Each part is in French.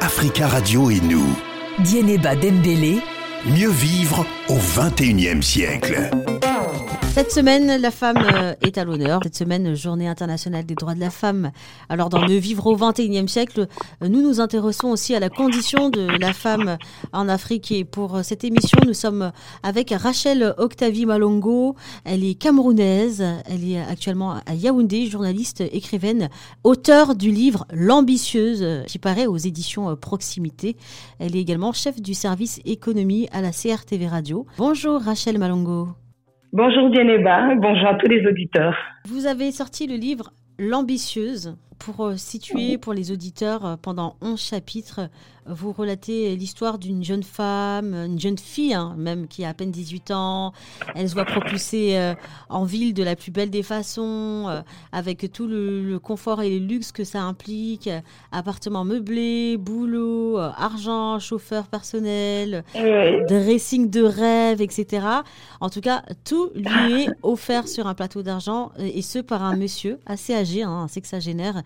Africa Radio et nous. Dieneba Dembélé. Mieux vivre au XXIe siècle. Cette semaine, la femme est à l'honneur. Cette semaine, Journée internationale des droits de la femme. Alors, dans Mieux vivre au XXIe siècle, nous nous intéressons aussi à la condition de la femme en Afrique. Et pour cette émission, nous sommes avec Rachel Octavie Malongo. Elle est camerounaise. Elle est actuellement à Yaoundé, journaliste, écrivaine, auteure du livre L'Ambitieuse, qui paraît aux éditions Proximité. Elle est également chef du service économie à la CRTV Radio. Bonjour Rachel Malongo. Bonjour Dieneba, bonjour à tous les auditeurs. Vous avez sorti le livre L'Ambitieuse. Pour situer pour les auditeurs, pendant 11 chapitres, vous relatez l'histoire d'une jeune femme, une jeune fille même, qui a à peine 18 ans. Elle se voit propulsée en ville de la plus belle des façons, avec tout le confort et le luxe que ça implique, appartement meublé, boulot, argent, chauffeur personnel, dressing de rêve, etc. En tout cas, tout lui est offert sur un plateau d'argent, et ce par un monsieur assez âgé, un sexagénaire,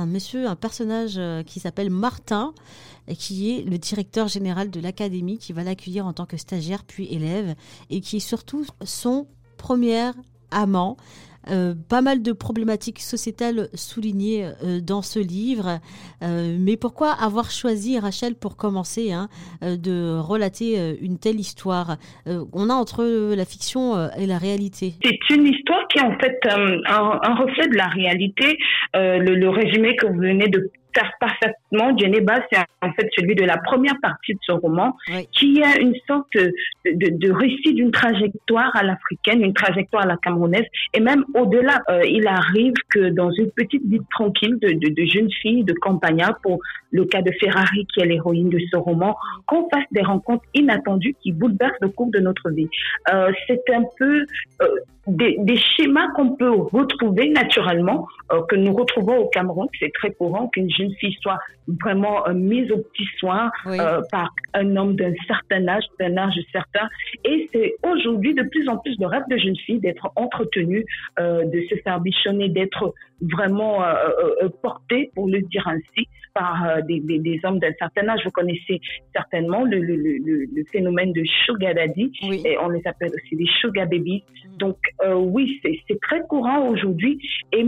un personnage qui s'appelle Martin, qui est le directeur général de l'académie, qui va l'accueillir en tant que stagiaire puis élève, et qui est surtout son premier amant. Pas mal de problématiques sociétales soulignées dans ce livre. Mais pourquoi avoir choisi, Rachel, pour commencer, de relater une telle histoire? On a entre la fiction et la réalité. C'est une histoire qui est en fait un reflet de la réalité. Le résumé que vous venez de faire parfaitement, Dieneba, c'est en fait celui de la première partie de ce roman, oui, qui est une sorte de récit d'une trajectoire à l'africaine, une trajectoire à la camerounaise, et même au-delà. Il arrive que dans une petite vie tranquille de jeune fille de campagnard, pour le cas de Ferrari, qui est l'héroïne de ce roman, qu'on fasse des rencontres inattendues qui bouleversent le cours de notre vie. C'est un peu des schémas qu'on peut retrouver naturellement, que nous retrouvons au Cameroun. C'est très courant qu'une jeune fille soit vraiment mise aux petits soins, oui, par un homme d'un certain âge certain. Et c'est aujourd'hui de plus en plus le rêve de jeune fille d'être entretenue, de se faire bichonner, d'être vraiment portée, pour le dire ainsi, par des hommes d'un certain âge. Vous connaissez certainement le phénomène de sugar daddy, oui, et on les appelle aussi des sugar babies. Donc oui, c'est très courant aujourd'hui, et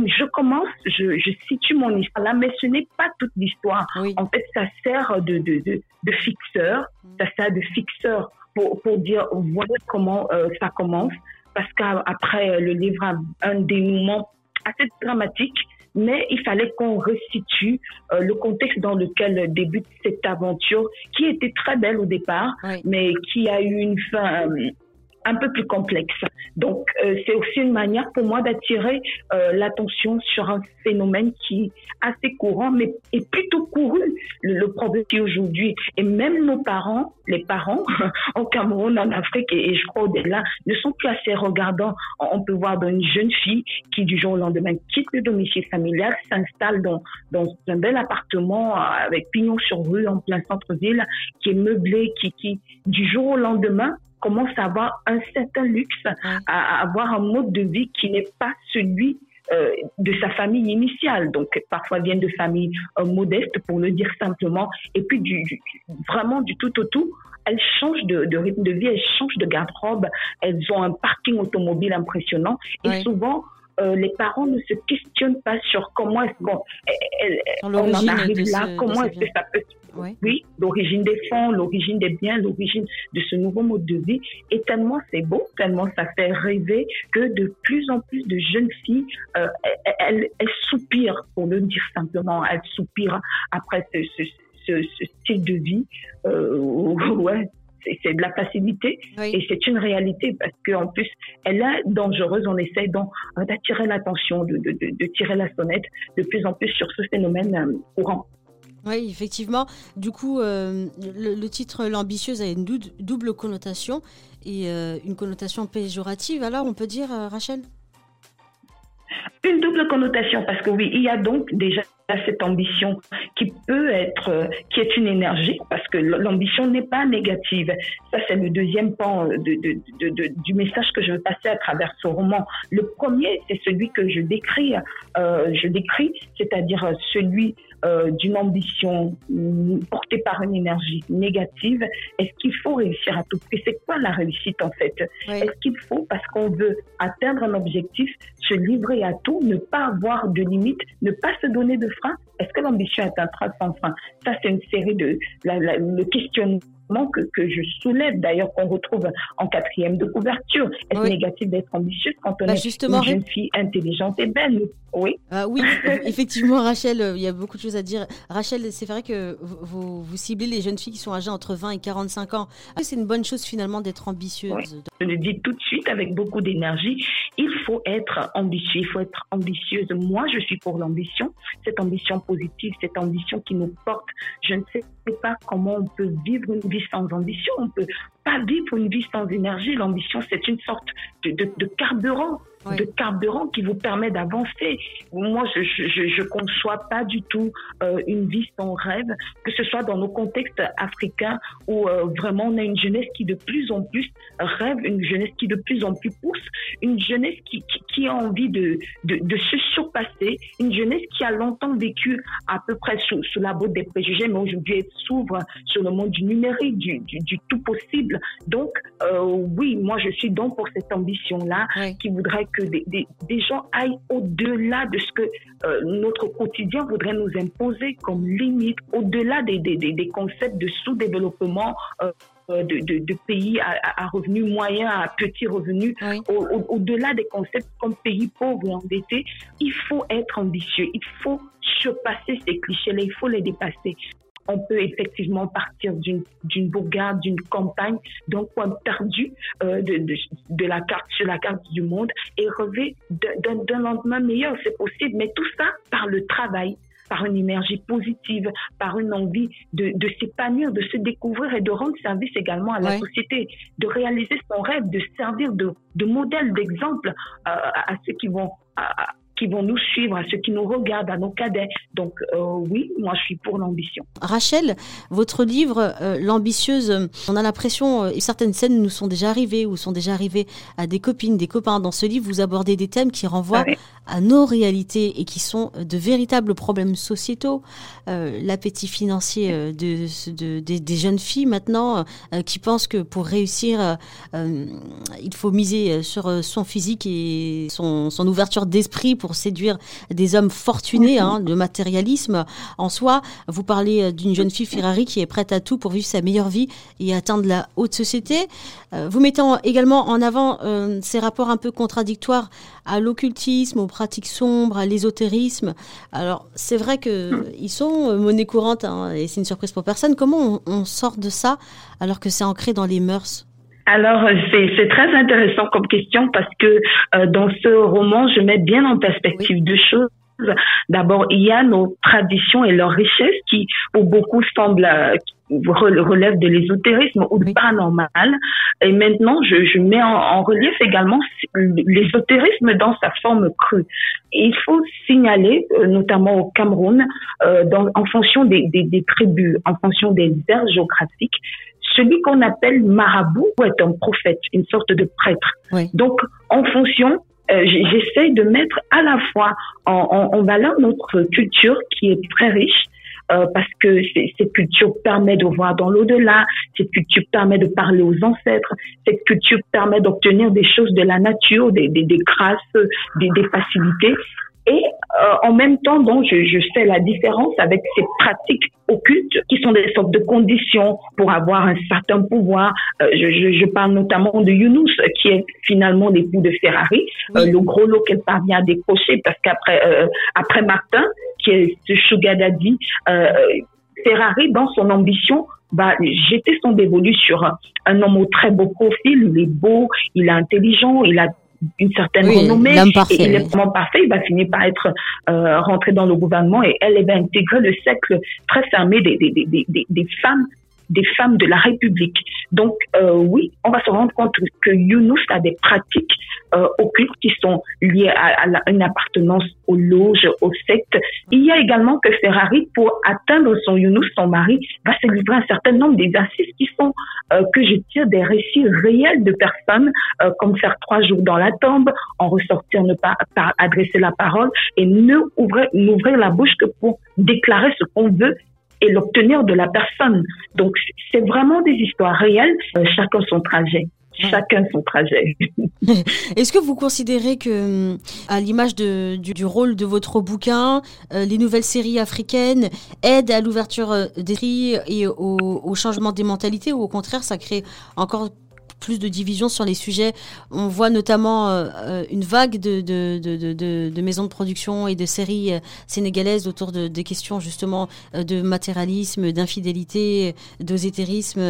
je situe mon histoire là, mais ce n'est pas toute l'histoire. Oui. En fait, ça sert de fixeur, ça sert de fixeur pour dire voilà comment ça commence, parce qu'après le livre a un dénouement assez dramatique, mais il fallait qu'on restitue le contexte dans lequel débute cette aventure, qui était très belle au départ, oui, mais qui a eu une fin un peu plus complexe. Donc, c'est aussi une manière pour moi d'attirer l'attention sur un phénomène qui est assez courant, mais est plutôt couru. Le problème qui aujourd'hui, et même nos parents, les parents au Cameroun, en Afrique, et je crois au-delà, ne sont plus assez regardants. On peut voir une jeune fille qui, du jour au lendemain, quitte le domicile familial, s'installe dans un bel appartement avec pignon sur rue, en plein centre-ville, qui est meublé, qui du jour au lendemain, commence à avoir un certain luxe, à avoir un mode de vie qui n'est pas celui de sa famille initiale. Donc, parfois viennent de familles modestes, pour le dire simplement, et puis vraiment du tout au tout, elles changent de rythme de vie, elles changent de garde-robe, elles ont un parking automobile impressionnant, et souvent, les parents ne se questionnent pas sur comment est-ce qu'on en arrive là, comment est-ce que ça peut... Oui, l'origine des fonds, l'origine des biens, l'origine de ce nouveau mode de vie. Et tellement c'est beau, tellement ça fait rêver, que de plus en plus de jeunes filles, elles soupirent, pour le dire simplement, elles soupirent après ce style de vie. Ouais. C'est de la facilité, oui, et c'est une réalité, parce qu'en plus, elle est dangereuse. On essaie d'attirer l'attention, de tirer la sonnette de plus en plus sur ce phénomène courant. Oui, effectivement. Du coup, le titre L'Ambitieuse a une double connotation, et une connotation péjorative. Alors, on peut dire, Rachel ? Une double connotation, parce que oui, il y a donc déjà cette ambition qui est une énergie, parce que l'ambition n'est pas négative. Ça, c'est le deuxième pan du message que je veux passer à travers ce roman. Le premier, c'est celui que je décris, c'est-à-dire celui d'une ambition portée par une énergie négative, est-ce qu'il faut réussir à tout prix? C'est quoi la réussite en fait? Oui. Est-ce qu'il faut, parce qu'on veut atteindre un objectif, se livrer à tout, ne pas avoir de limites, ne pas se donner de frein? Est-ce que l'ambition est un train sans frein? Ça, c'est une série le questionnement que je soulève, d'ailleurs, qu'on retrouve en 4e de couverture. Est-ce négatif d'être ambitieuse quand on est une jeune fille intelligente et belle? Oui. Oui, effectivement, Rachel, il y a beaucoup de choses à dire. Rachel, c'est vrai que vous ciblez les jeunes filles qui sont âgées entre 20 et 45 ans. C'est une bonne chose finalement d'être ambitieuse. Oui. Je le dis tout de suite avec beaucoup d'énergie. Il faut être ambitieux, il faut être ambitieuse. Moi, je suis pour l'ambition, cette ambition positive, cette ambition qui nous porte. Je ne sais pas comment on peut vivre une vie sans ambition. On ne peut pas vivre une vie sans énergie. L'ambition, c'est une sorte de carburant. Oui. De carburant qui vous permet d'avancer. Moi, je conçois pas du tout une vie sans rêve, que ce soit dans nos contextes africains où vraiment on a une jeunesse qui de plus en plus rêve, une jeunesse qui de plus en plus pousse, une jeunesse qui a envie de se surpasser, une jeunesse qui a longtemps vécu à peu près sous la botte des préjugés, mais aujourd'hui elle s'ouvre sur le monde du numérique, du tout possible. Donc, oui, moi je suis donc pour cette ambition-là, oui, qui voudrait que des gens aillent au-delà de ce que notre quotidien voudrait nous imposer comme limite, au-delà des concepts de sous-développement de pays à revenus moyens, à petits revenus, oui, au-delà des concepts comme pays pauvres et endettés. Il faut être ambitieux, il faut surpasser ces clichés-là, il faut les dépasser. On peut effectivement partir d'une bourgade, d'une campagne, d'un coin perdu de la carte, sur la carte du monde et rêver d'un lendemain meilleur. C'est possible, mais tout ça par le travail, par une énergie positive, par une envie de s'épanouir, de se découvrir et de rendre service également à la société, de réaliser son rêve, de servir de modèle, d'exemple à ceux qui vont nous suivre, à ceux qui nous regardent, à nos cadets. Donc oui, moi je suis pour l'ambition. Rachel, votre livre, L'ambitieuse, on a l'impression, certaines scènes nous sont déjà arrivées ou sont déjà arrivées à des copines, des copains. Dans ce livre, vous abordez des thèmes qui renvoient à nos réalités et qui sont de véritables problèmes sociétaux. L'appétit financier des jeunes filles maintenant qui pensent que pour réussir, il faut miser sur son physique et son ouverture d'esprit pour séduire des hommes fortunés, le matérialisme en soi. Vous parlez d'une jeune fille Ferrari qui est prête à tout pour vivre sa meilleure vie et atteindre la haute société. Vous mettez également en avant ces rapports un peu contradictoires à l'occultisme, aux pratiques sombres, à l'ésotérisme. Alors, c'est vrai qu'ils sont monnaie courante et c'est une surprise pour personne. Comment on sort de ça alors que c'est ancré dans les mœurs ? Alors, c'est très intéressant comme question parce que dans ce roman, je mets bien en perspective deux choses. D'abord, il y a nos traditions et leurs richesses qui, pour beaucoup, semblent relèvent de l'ésotérisme ou du paranormal. Et maintenant, je mets en relief également l'ésotérisme dans sa forme crue. Et il faut signaler, notamment au Cameroun, en fonction des tribus, en fonction des aires géographiques, celui qu'on appelle marabout est un prophète, une sorte de prêtre. Oui. Donc, en fonction, j'essaie de mettre à la fois en valeur notre culture qui est très riche, parce que cette culture permet de voir dans l'au-delà, cette culture permet de parler aux ancêtres, cette culture permet d'obtenir des choses de la nature, des grâces, des facilités. Et en même temps, donc, je fais la différence avec ces pratiques occultes qui sont des sortes de conditions pour avoir un certain pouvoir. Je parle notamment de Younous, qui est finalement l'époux de Ferrari, le gros lot qu'elle parvient à décrocher parce qu'après Martin, qui est ce sugar daddy, Ferrari, dans son ambition, jeter son dévolu sur un homme au très beau profil. Il est beau, il est intelligent, il a une certaine renommée, et il est vraiment parfait, il va finir par être rentré dans le gouvernement et elle va intégrer le cercle très fermé des femmes des femmes de la République. Donc, oui, on va se rendre compte que Younous a des pratiques occultes qui sont liées à une appartenance aux loges, aux sectes. Il y a également que Ferrari, pour atteindre son Younous, son mari, va se livrer un certain nombre d'exercices qui sont, que je tire des récits réels de personnes, comme faire 3 jours dans la tombe, en ressortir, ne pas adresser la parole et n'ouvrir la bouche que pour déclarer ce qu'on veut et l'obtenir de la personne. Donc, c'est vraiment des histoires réelles, chacun son trajet. Chacun son trajet. Est-ce que vous considérez que, à l'image du rôle de votre bouquin, les nouvelles séries africaines aident à l'ouverture d'esprit et au changement des mentalités, ou au contraire, ça crée encore plus de division sur les sujets? On voit notamment une vague de maisons de production et de séries sénégalaises autour des questions justement de matérialisme, d'infidélité, d'ésotérisme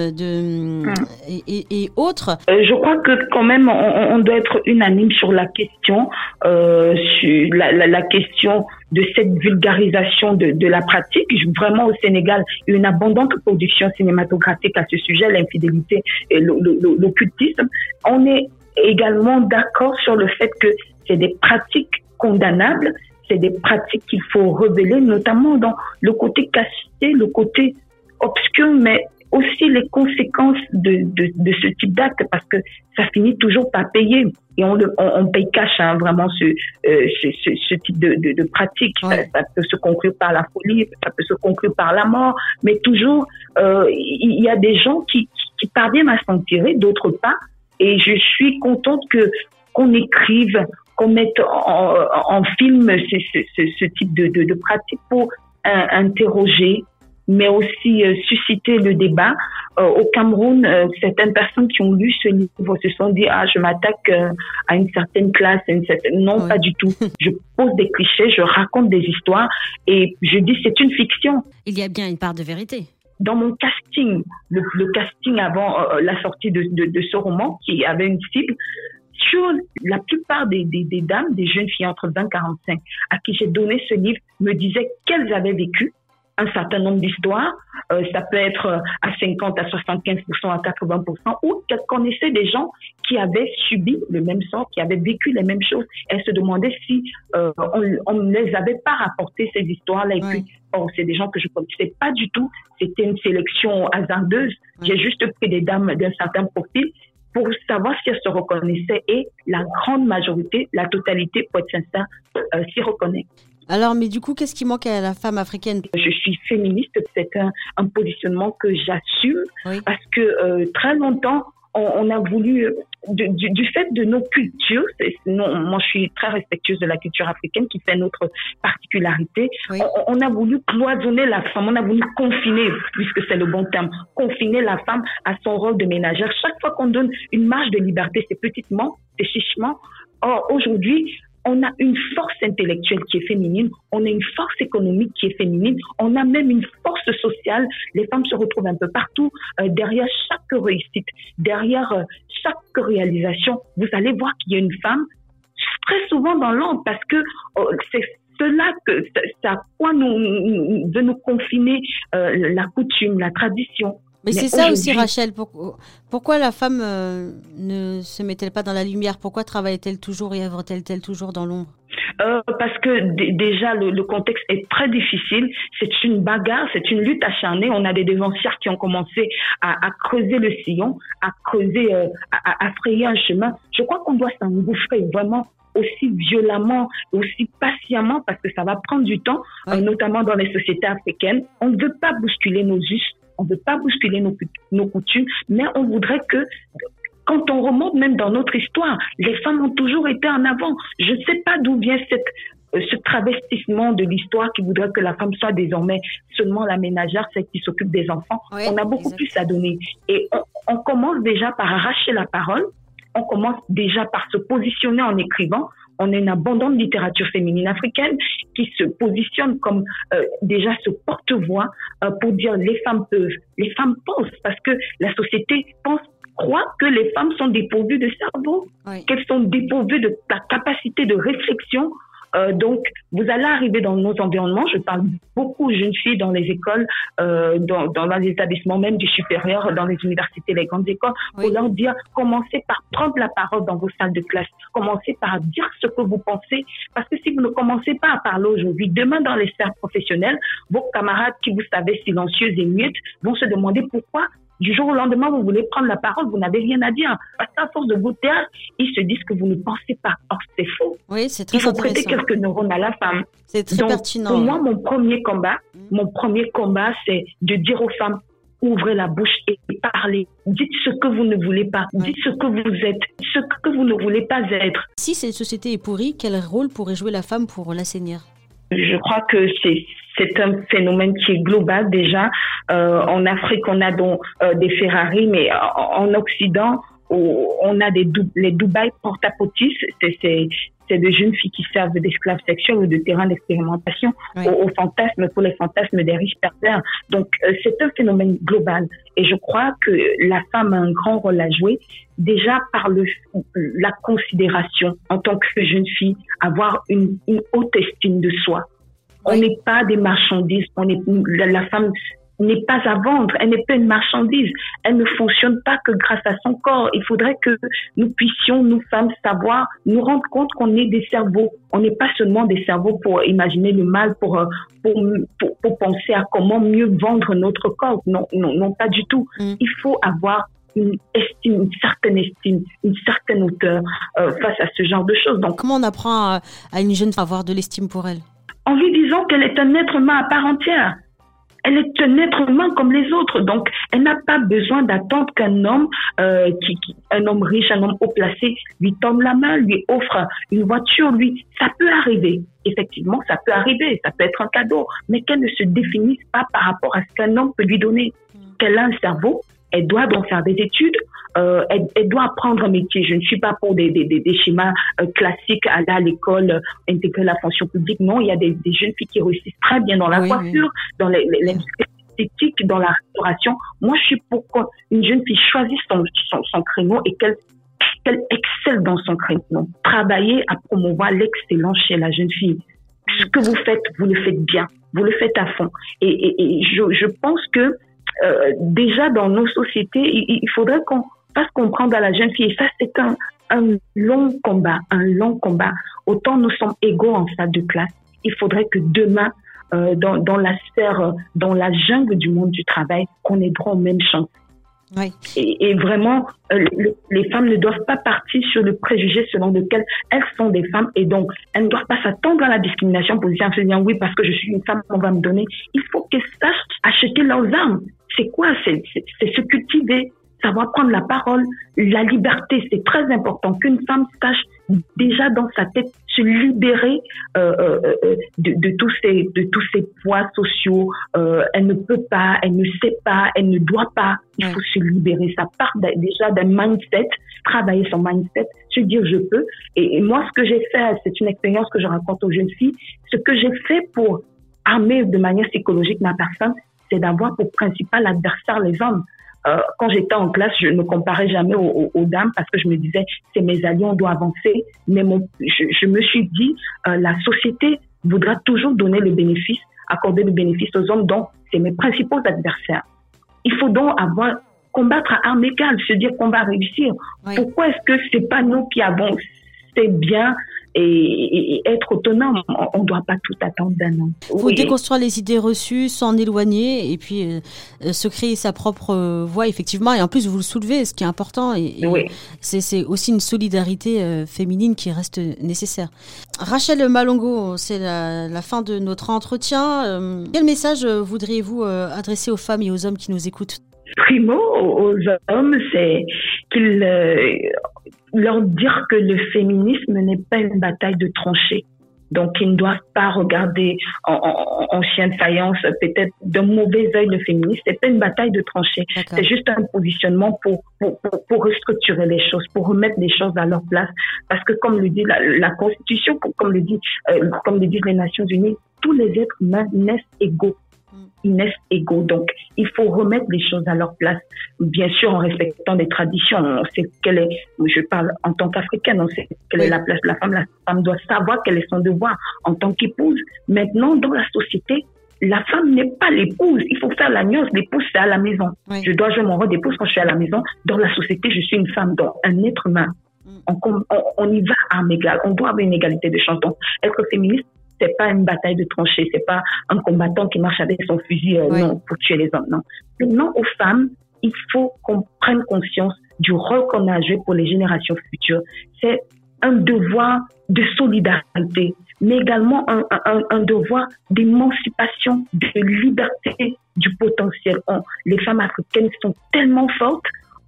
et autres. Je crois que quand même on doit être unanime sur la question, sur la question de cette vulgarisation de la pratique. Vraiment, au Sénégal, il y a une abondante production cinématographique à ce sujet, l'infidélité et l'occultisme. On est également d'accord sur le fait que c'est des pratiques condamnables, c'est des pratiques qu'il faut révéler, notamment dans le côté caché, le côté obscur, mais aussi les conséquences de ce type d'acte, parce que ça finit toujours par payer. Et on paye cash, vraiment, ce type de pratique. Ouais. Ça peut se conclure par la folie, ça peut se conclure par la mort, mais toujours, il y a des gens qui parviennent à s'en tirer, d'autres pas. Et je suis contente qu'on écrive, qu'on mette en film ce type de pratique pour interroger, mais aussi susciter le débat. Au Cameroun, certaines personnes qui ont lu ce livre se sont dit « je m'attaque à une certaine classe, Non, pas du tout. Je pose des clichés, je raconte des histoires et je dis c'est une fiction. » Il y a bien une part de vérité. Dans mon casting, le casting avant la sortie de ce roman, qui avait une cible, sur la plupart des dames, des jeunes filles entre 20 et 45, à qui j'ai donné ce livre, me disaient qu'elles avaient vécu un certain nombre d'histoires, ça peut être à 50, à 75%, à 80%, ou qu'elles connaissaient des gens qui avaient subi le même sort, qui avaient vécu les mêmes choses. Elles se demandaient si on ne les avait pas rapporté ces histoires-là. Et puis, c'est des gens que je ne connaissais pas du tout. C'était une sélection hasardeuse. J'ai juste pris des dames d'un certain profil pour savoir si elles se reconnaissaient. Et la grande majorité, la totalité, pour être sincère, s'y reconnaît. Alors, mais du coup, qu'est-ce qui manque à la femme africaine? Je suis féministe, c'est un positionnement que j'assume, parce que très longtemps, on a voulu, du fait de nos cultures, moi je suis très respectueuse de la culture africaine qui fait notre particularité, on a voulu cloisonner la femme, on a voulu confiner, puisque c'est le bon terme, confiner la femme à son rôle de ménagère. Chaque fois qu'on donne une marge de liberté, c'est petitement, c'est chichement. Or, aujourd'hui, on a une force intellectuelle qui est féminine, on a une force économique qui est féminine, on a même une force sociale. Les femmes se retrouvent un peu partout. Derrière chaque réussite, derrière chaque réalisation, vous allez voir qu'il y a une femme très souvent dans l'ombre, parce que c'est cela que ça quoi veut nous confiner la coutume, la tradition. Mais c'est ça aussi, Rachel. Pourquoi la femme ne se met-elle pas dans la lumière? Pourquoi travaille-t-elle toujours et œuvre-t-elle toujours dans l'ombre? Parce que déjà, le contexte est très difficile. C'est une bagarre, c'est une lutte acharnée. On a des devancières qui ont commencé à creuser le sillon, à creuser, à frayer un chemin. Je crois qu'on doit s'engouffrer vraiment aussi violemment, aussi patiemment, parce que ça va prendre du temps, notamment dans les sociétés africaines. On ne veut pas bousculer nos us. On ne veut pas bousculer nos coutumes, mais on voudrait que, quand on remonte même dans notre histoire, les femmes ont toujours été en avant. Je ne sais pas d'où vient ce travestissement de l'histoire qui voudrait que la femme soit désormais seulement la ménagère, celle qui s'occupe des enfants. Oui, on a beaucoup plus à donner. Et on commence déjà par arracher la parole, on commence déjà par se positionner en écrivant. On a une abondante littérature féminine africaine qui se positionne comme déjà ce porte-voix pour dire les femmes peuvent, les femmes pensent, parce que la société croit que les femmes sont dépourvues de cerveau, qu'elles sont dépourvues de la capacité de réflexion. Donc, vous allez arriver dans nos environnements. Je parle beaucoup aux jeunes filles dans les écoles, dans les établissements même du supérieur, dans les universités, les grandes écoles, pour leur dire, commencez par prendre la parole dans vos salles de classe. Commencez par dire ce que vous pensez. Parce que si vous ne commencez pas à parler aujourd'hui, demain dans les sphères professionnelles, vos camarades qui vous savez silencieuses et muettes vont se demander pourquoi du jour au lendemain, vous voulez prendre la parole, vous n'avez rien à dire. Parce qu'à force de vous taire, ils se disent que vous ne pensez pas. Or, c'est faux. Oui, c'est très intéressant. Il faut intéressant. prêter quelques neurones à la femme. C'est très pertinent. Pour moi, mon premier combat, c'est de dire aux femmes, ouvrez la bouche et parlez. Dites ce que vous ne voulez pas. Dites ce que vous êtes, ce que vous ne voulez pas être. Si cette société est pourrie, quel rôle pourrait jouer la femme pour l'assainir ? Je crois que c'est un phénomène qui est global déjà. En Afrique, on a donc des Ferrari, mais en Occident, on a les Dubaï porta-potis. C'est de jeunes filles qui servent d'esclaves sexuels ou de terrain d'expérimentation pour les fantasmes des riches pervers. Donc, c'est un phénomène global. Et je crois que la femme a un grand rôle à jouer, déjà par la considération en tant que jeune fille, avoir une haute estime de soi. On n'est pas des marchandises. La femme n'est pas à vendre, elle n'est pas une marchandise, elle ne fonctionne pas que grâce à son corps. Il faudrait que nous puissions, nous femmes, savoir, nous rendre compte qu'on est des cerveaux. On n'est pas seulement des cerveaux pour imaginer le mal, pour penser à comment mieux vendre notre corps. Non, pas du tout. Il faut avoir une certaine hauteur face à ce genre de choses. Donc, comment on apprend à une jeune femme à avoir de l'estime pour elle ? En lui disant qu'elle est un être humain à part entière. Elle est un être humain comme les autres, donc elle n'a pas besoin d'attendre qu'un homme, un homme riche, un homme haut placé, lui tende la main, lui offre une voiture. Ça peut arriver. Effectivement, ça peut arriver. Ça peut être un cadeau, mais qu'elle ne se définisse pas par rapport à ce qu'un homme peut lui donner. Qu'elle a un cerveau, elle doit donc faire des études. Elle doit apprendre un métier. Je ne suis pas pour des schémas classiques à l'école, intégrer la fonction publique. Non, il y a des jeunes filles qui réussissent très bien dans la coiffure, dans l'industrie esthétique, dans la restauration. Moi, je suis pour qu'une jeune fille choisisse son créneau et qu'elle excelle dans son créneau. Travailler à promouvoir l'excellence chez la jeune fille. Ce que vous faites, vous le faites bien. Vous le faites à fond. Et je pense que déjà dans nos sociétés, il faudrait qu'on fasse comprendre à la jeune fille, et ça c'est un long combat. Autant nous sommes égaux en salle de classe, il faudrait que demain, dans la sphère, dans la jungle du monde du travail, qu'on ait droit aux mêmes chances. Oui. Et vraiment, les femmes ne doivent pas partir sur le préjugé selon lequel elles sont des femmes, et donc elles ne doivent pas s'attendre à la discrimination pour dire oui, parce que je suis une femme, on va me donner. Il faut qu'elles sachent acheter leurs armes. C'est quoi? C'est se cultiver, savoir prendre la parole, la liberté. C'est très important qu'une femme sache déjà dans sa tête se libérer de tous ces poids sociaux. Elle ne peut pas, elle ne sait pas, elle ne doit pas. Il faut se libérer. Ça part déjà d'un mindset, travailler son mindset, se dire je peux. Et moi, ce que j'ai fait, c'est une expérience que je raconte aux jeunes filles. Ce que j'ai fait pour armer de manière psychologique ma personne, c'est d'avoir pour principal adversaire les hommes. Quand j'étais en classe, je ne comparais jamais aux dames parce que je me disais, c'est mes alliés, on doit avancer. Mais je me suis dit, la société voudra toujours donner le bénéfice, accorder le bénéfice aux hommes, donc c'est mes principaux adversaires. Il faut donc combattre à armes égales, se dire qu'on va réussir. Oui. Pourquoi est-ce que c'est pas nous qui avons c'est bien et être autonome? On ne doit pas tout attendre d'un homme. Il faut déconstruire les idées reçues, s'en éloigner et puis se créer sa propre voie, effectivement. Et en plus, vous le soulevez, ce qui est important. Et c'est aussi une solidarité féminine qui reste nécessaire. Rachel Malongo, c'est la fin de notre entretien. Quel message voudriez-vous adresser aux femmes et aux hommes qui nous écoutent? Primo, aux hommes, c'est qu'ils leur dire que le féminisme n'est pas une bataille de tranchées. Donc, ils ne doivent pas regarder en chien de faïence, peut-être d'un mauvais œil le féminisme. C'est pas une bataille de tranchées. D'accord. C'est juste un positionnement pour restructurer les choses, pour remettre les choses à leur place. Parce que, comme le dit la Constitution, comme le disent les Nations Unies, tous les êtres humains naissent égaux. ils naissent égaux. Donc, il faut remettre les choses à leur place, bien sûr en respectant des traditions. On sait je parle en tant qu'Africaine, on sait quelle est la place de la femme. La femme doit savoir quel est son devoir en tant qu'épouse. Maintenant, dans la société, la femme n'est pas l'épouse. Il faut faire la nuance. L'épouse, c'est à la maison. Oui. Je dois jouer mon rôle d'épouse quand je suis à la maison. Dans la société, je suis une femme, donc un être humain. On y va à armes égales. On doit avoir une égalité de chance. Donc, être féministe, c'est pas une bataille de tranchées. C'est pas un combattant qui marche avec son fusil non, pour tuer les hommes. Non. Maintenant, aux femmes, il faut qu'on prenne conscience du rôle qu'on a joué pour les générations futures. C'est un devoir de solidarité, mais également un devoir d'émancipation, de liberté du potentiel. Les femmes africaines sont tellement fortes,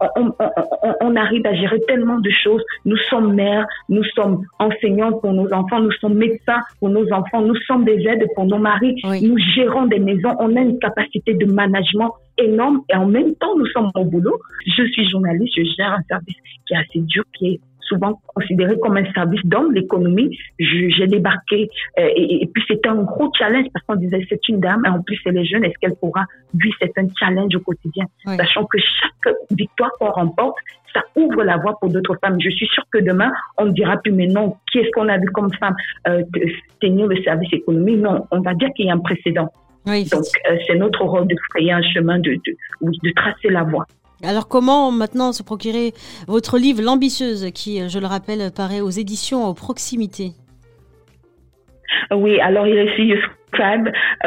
on arrive à gérer tellement de choses. Nous sommes mères, nous sommes enseignantes pour nos enfants, nous sommes médecins pour nos enfants, nous sommes des aides pour nos maris, nous gérons des maisons, on a une capacité de management énorme et en même temps, nous sommes au boulot. Je suis journaliste, je gère un service qui est assez dur, qui est souvent considéré comme un service dans l'économie. J'ai débarqué et puis c'était un gros challenge parce qu'on disait c'est une dame et en plus elle est jeune, est-ce qu'elle pourra? Lui, c'est un challenge au quotidien. Sachant que chaque victoire qu'on remporte, ça ouvre la voie pour d'autres femmes. Je suis sûre que demain, on ne dira plus mais non, qui est-ce qu'on a vu comme femme tenir le service économique? Non, on va dire qu'il y a un précédent. Oui, donc, c'est notre rôle de frayer un chemin, de tracer la voie. Alors, comment maintenant se procurer votre livre L'Ambitieuse, qui, je le rappelle, paraît aux éditions Proximité? Oui, alors il est sur Yousscribe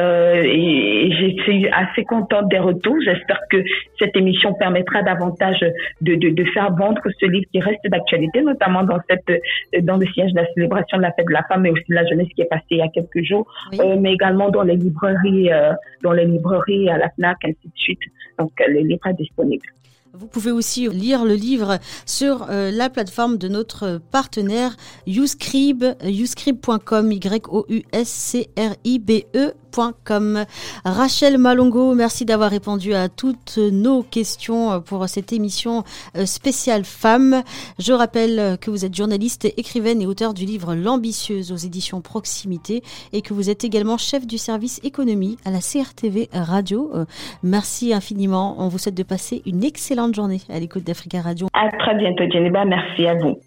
et je suis assez contente des retours. J'espère que cette émission permettra davantage de faire vendre ce livre qui reste d'actualité, notamment dans le siège de la célébration de la fête de la femme et aussi de la jeunesse qui est passée il y a quelques jours, mais également dans les librairies à la FNAC, ainsi de suite. Donc, le livre est disponible. Vous pouvez aussi lire le livre sur la plateforme de notre partenaire Youscribe, youscribe.com, youscribe.com. Rachel Malongo, merci d'avoir répondu à toutes nos questions pour cette émission spéciale femmes. Je rappelle que vous êtes journaliste, écrivaine et auteure du livre L'Ambitieuse aux éditions Proximité et que vous êtes également chef du service économie à la CRTV Radio. Merci infiniment. On vous souhaite de passer une excellente journée à l'écoute d'Africa Radio. À très bientôt, Djeneba. Merci à vous.